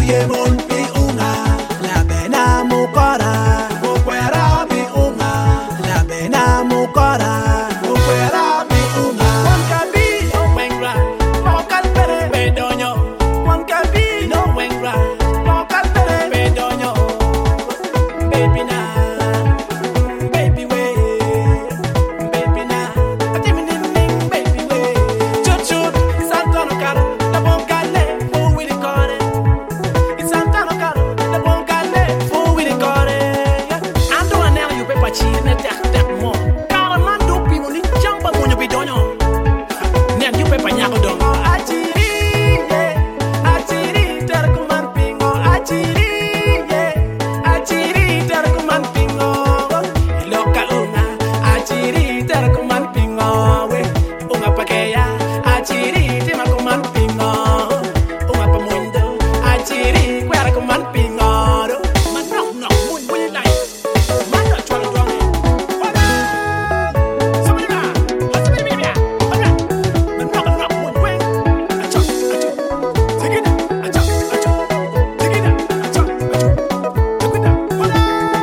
Oye mon pi unga, la bena mukora. Okwera pi unga, la bena mukora. Okwera pi unga. One kabi no wengra, mokal pere bedonyo. One kabi no wengra, mokal pere bedonyo. Baby na, baby way, baby na. Atimi ning baby way. Chut chut, Santano caro, la boncale, fu we the core. It's Santano caro, la boncale, fu we the core. Ando anel you pepa chi na tak mo. Caro man do pi mo ni jamba mo nyo bidonyo. Nyan you pepa nyako dong. Achiri, yeah, achiri ter kuman pingo, achiri, yeah, achiri ter kuman pingo. Loka unga, achiri ter kuman pingo. We unga pakeya, achiri te man kuman pingo. Unga pamundo, achiri kwera kuman pingo. Man no, mun buli lai. Man no chwala dwang. Hola, sabina, sabina, hola. Man no, mun wen. Achok, tigina, achok, tigina, achok, tigina, hola.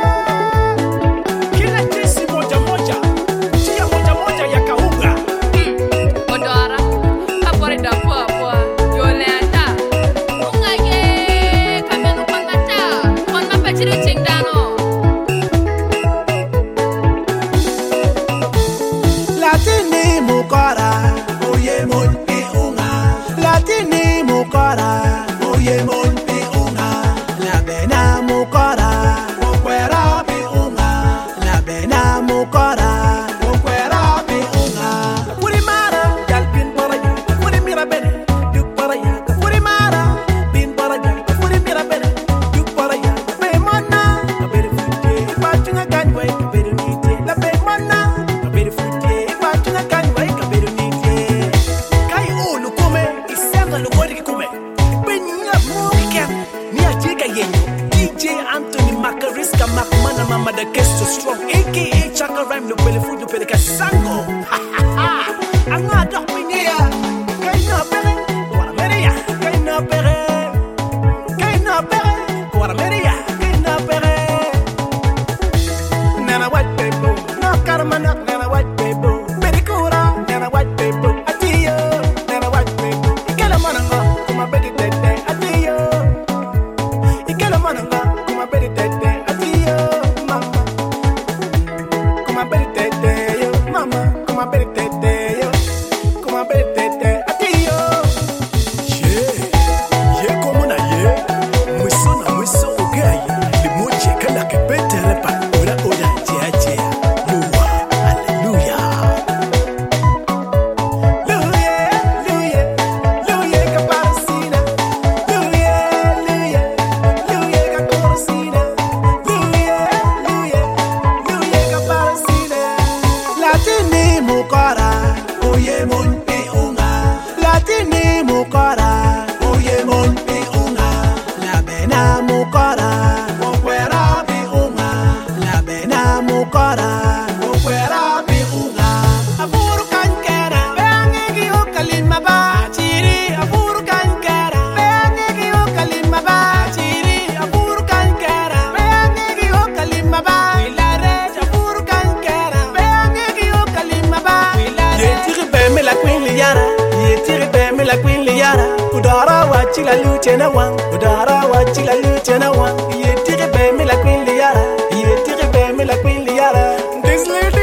Kila jinsi moja moja, tia moja moja ya kauga. Odora, kapore da poa, yolenda. Ungage, kamenu pangata, konna pachiri chingdano. Latini mukora, oye mon pi unga. Latini mukora, oye mon pi unga. La bena mukora, okwera pi unga. La bena mukora, okwera pi unga. Kuri mara, gal bin paraja, kuri mira bene, duk paraja. Kuri mara, bin paraja, kuri mira bene, duk paraja. Be mana, kabere futte, pachunga kanwai kabere nite. La be mana, kabere futte, pachunga kanwai kabere nite. Kai ulu kume, isenga lugori kume. Benya mugi kem, ni ajiga yenyo. DJ Anthony Macariska Macmana Mama the Kesto Strong, aka Chaka Rhyme no pele food no pele kasango. Ha ha ha. Anga dok pinia. Kai no pere, wala meria. Kai no pere. Kai no pere, wala meria. Kai no pere. Nana white people, no karmanak. Nana white people, medicura. Nana white people, adiyo. Nana white people, ikela mananga, kuma bedi tete, adiyo. Ikela mananga, kuma bedi tete, adiyo, mama. Kuma bedi tete, yo, mama. Kuma bedi tete, yo. Kuma bedi tete, adiyo. Yeah, como na yeah. Mwiso ugai. Limoche kala kepete repa. Ora, jia. Lua, hallelujah. Luye, caparacina. Luye, cacoracina. Luye, caparacina. Latini mukora, oye mon pi unga. Latini mukora, oye mon pi unga. La bena mukora, okwera pi unga. La bena mukora, okwera pi unga. Aburu kankera, beangegi okalima ba. Chiri, aburu kankera, beangegi okalima ba. Chiri, aburu kankera, beangegi okalima ba. Wilare, aburu kankera, beangegi okalima ba. Ye tiri be me la queen liara, ye tiri be me la queen liara. Udara wachila luchena wang, udara wachila luchena wang. Ye tiri be me la queen liara, ye tiri be me la queen liara. This lady